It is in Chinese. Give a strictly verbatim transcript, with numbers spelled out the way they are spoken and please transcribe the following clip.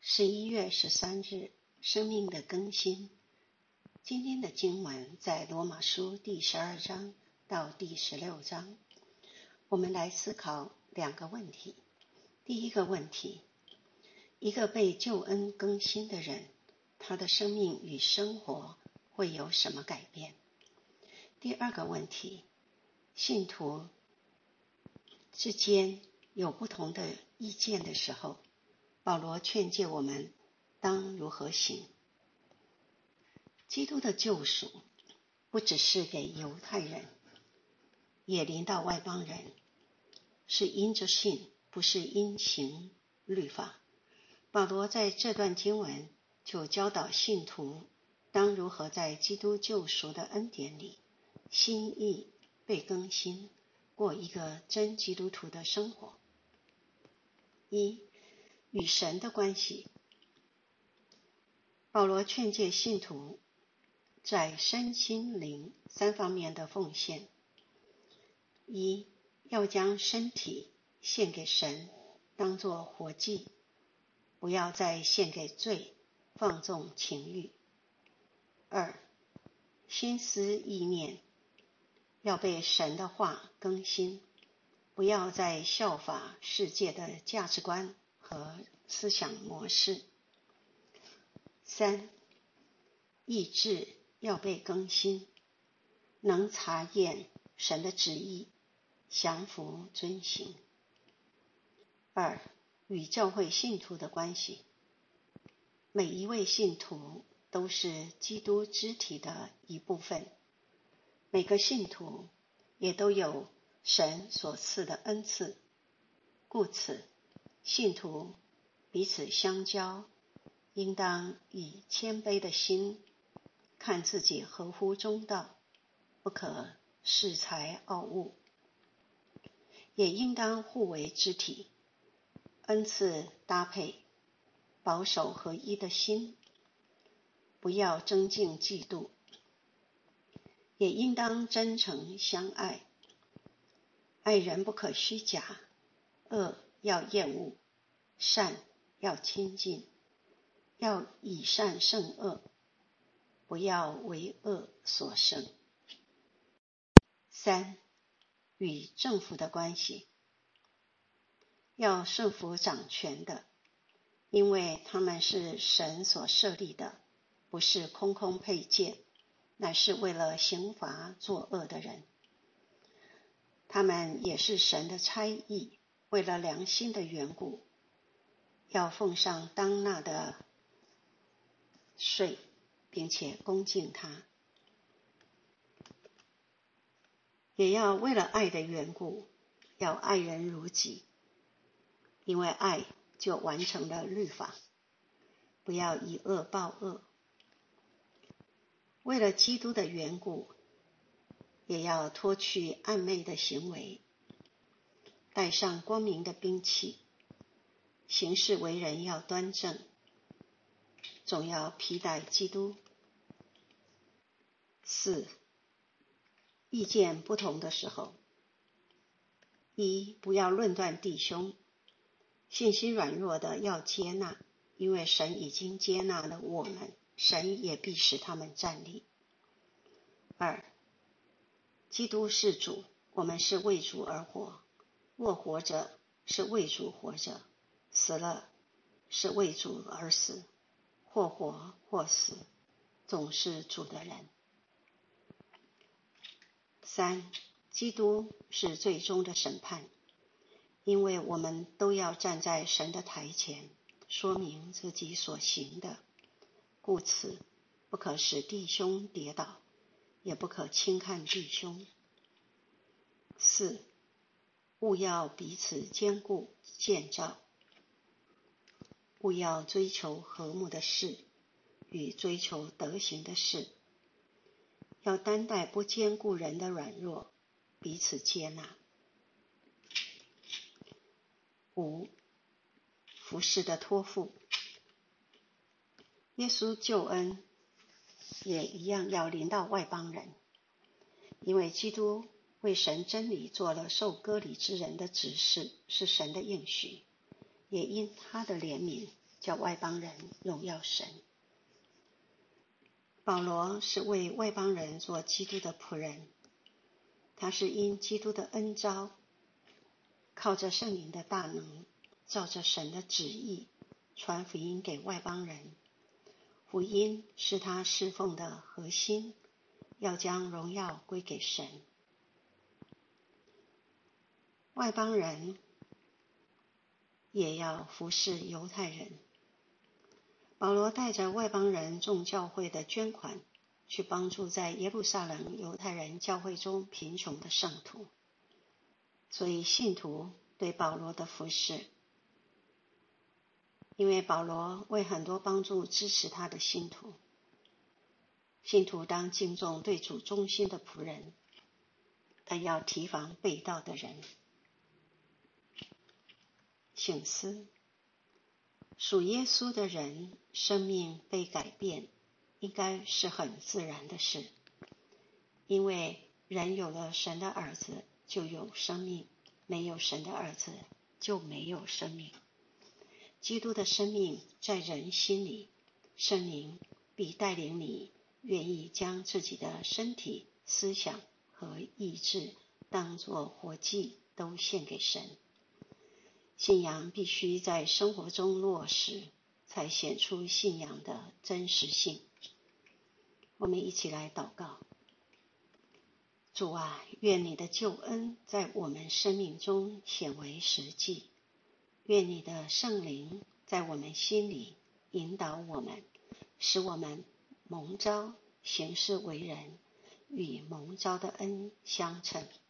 十一月十三日，生命的更新。今天的经文在罗马书第十二章到第十六章。我们来思考两个问题。第一个问题，一个被救恩更新的人，他的生命与生活会有什么改变？第二个问题，信徒之间有不同的意见的时候，保罗劝诫我们当如何行。基督的救赎不只是给犹太人，也临到外邦人，是因着信，不是因行律法。保罗在这段经文就教导信徒当如何在基督救赎的恩典里心意被更新，过一个真基督徒的生活。一、与神的关系。保罗劝诫信徒在身心灵三方面的奉献。一、要将身体献给神，当作活祭，不要再献给罪，放纵情欲。二、心思意念要被神的话更新，不要再效法世界的价值观和思想模式。三、意志要被更新，能察验神的旨意，降服遵行。二、与教会信徒的关系。每一位信徒都是基督肢体的一部分，每个信徒也都有神所赐的恩赐，故此信徒彼此相交，应当以谦卑的心看自己合乎中道，不可恃才傲物，也应当互为肢体，恩赐搭配，保守合一的心，不要争竞嫉妒，也应当真诚相爱，爱人不可虚假，恶要厌恶，善要亲近，要以善胜恶，不要为恶所胜。三、与政府的关系。要顺服掌权的，因为他们是神所设立的，不是空空佩剑，乃是为了刑罚作恶的人。他们也是神的差役，为了良心的缘故，要奉上当纳的税，并且恭敬他。也要为了爱的缘故，要爱人如己，因为爱就完成了律法。不要以恶报恶。为了基督的缘故，也要脱去暧昧的行为，带上光明的兵器，行事为人要端正，总要披戴基督。四、意见不同的时候。一、不要论断弟兄，信心软弱的要接纳，因为神已经接纳了我们，神也必使他们站立。二、基督是主，我们是为主而活，若活着是为主活着，死了是为主而死，或活或死，总是主的人。三、基督是最终的审判，因为我们都要站在神的台前，说明自己所行的，故此不可使弟兄跌倒，也不可轻看弟兄。四、务要彼此坚固建造，务要追求和睦的事与追求德行的事，要担待不坚固人的软弱，彼此接纳。五、服事的托付。耶稣救恩也一样要临到外邦人，因为基督为神真理做了受割礼之人的指示，是神的应许，也因他的怜悯叫外邦人荣耀神。保罗是为外邦人做基督的仆人，他是因基督的恩召，靠着圣灵的大能，照着神的旨意传福音给外邦人。福音是他侍奉的核心，要将荣耀归给神。外邦人也要服侍犹太人。保罗带着外邦人众教会的捐款，去帮助在耶路撒冷犹太人教会中贫穷的圣徒。所以信徒对保罗的服侍，因为保罗为很多帮助支持他的信徒。信徒当敬重对主忠心的仆人，但要提防背道的人。省思，属耶稣的人生命被改变，应该是很自然的事，因为人有了神的儿子就有生命，没有神的儿子就没有生命。基督的生命在人心里，圣灵必带领你愿意将自己的身体、思想和意志当作活祭都献给神。信仰必须在生活中落实，才显出信仰的真实性。我们一起来祷告。主啊，愿你的救恩在我们生命中显为实际，愿你的圣灵在我们心里引导我们，使我们蒙召行事为人，与蒙召的恩相称。